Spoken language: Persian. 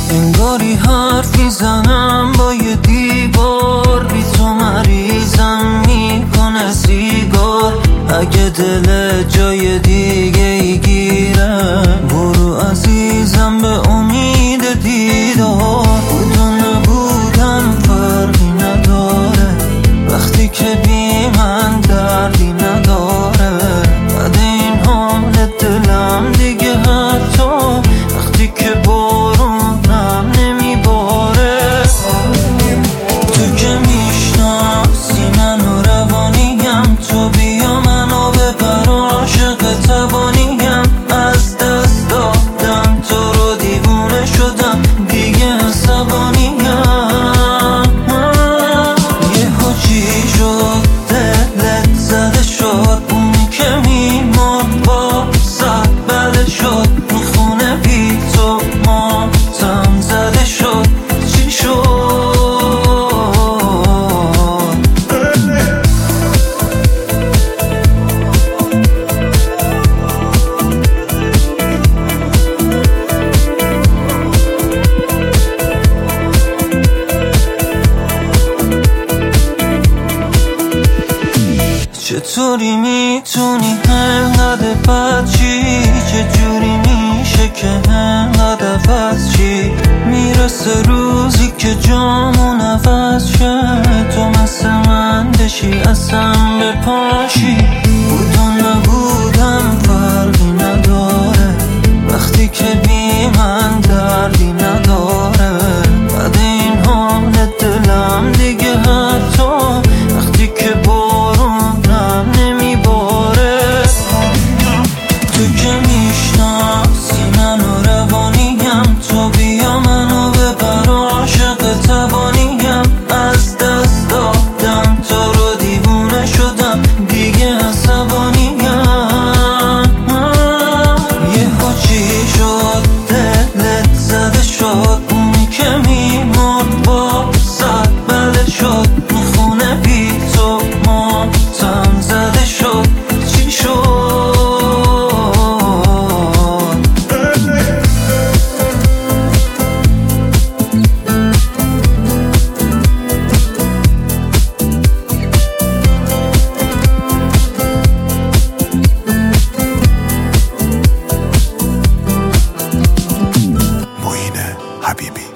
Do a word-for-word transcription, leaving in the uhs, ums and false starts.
انگاری حرف میزنم با یه دیوار، بی تو مریضم میکنه سیگار. اگه دل جای دیگه ای گیره، برو عزیزم به امید دیدار. بود و نبودم فرقی نداره، وقتی که بی من دردی نداره. بعد این حال دلم دیگه حتی وقتی که بارونم نمیباره. تو که میشناسی من و روانیم، تو بیا منو ببر، عاشق تبانیم. از دست دادم تو رو، دیوونه شدم دیگه عصبانیم. یه چی شد دلت زده شد، اونی که میمرد با صد بله شد. میخونه بی تو ماتم زده شد، چی شد؟ چطوری میتونی انقدر بد چی؟ چجوری میشه که انقدر عوض چی؟ میرسه روزی که جامون عوض شه، تو مثل من بشی اصلا بپاشی. بود و نبودم فرقی نداره، وقتی که بی من دردی نداره. بعد این حال دلم دیگه حتی وقتی که بارونم نمیباره. تو که میشناسی من و روانیم، تو بیا منو ببر، عاشق تبانیم. از دست دادم تو رو، دیوونه شدم دیگه عصبانیم. یه چی شد دلت زده شد، اونی که میمرد با صد بله شد. میخونه بی تو ماتم زده شد، چی شد؟ معین حبیبی.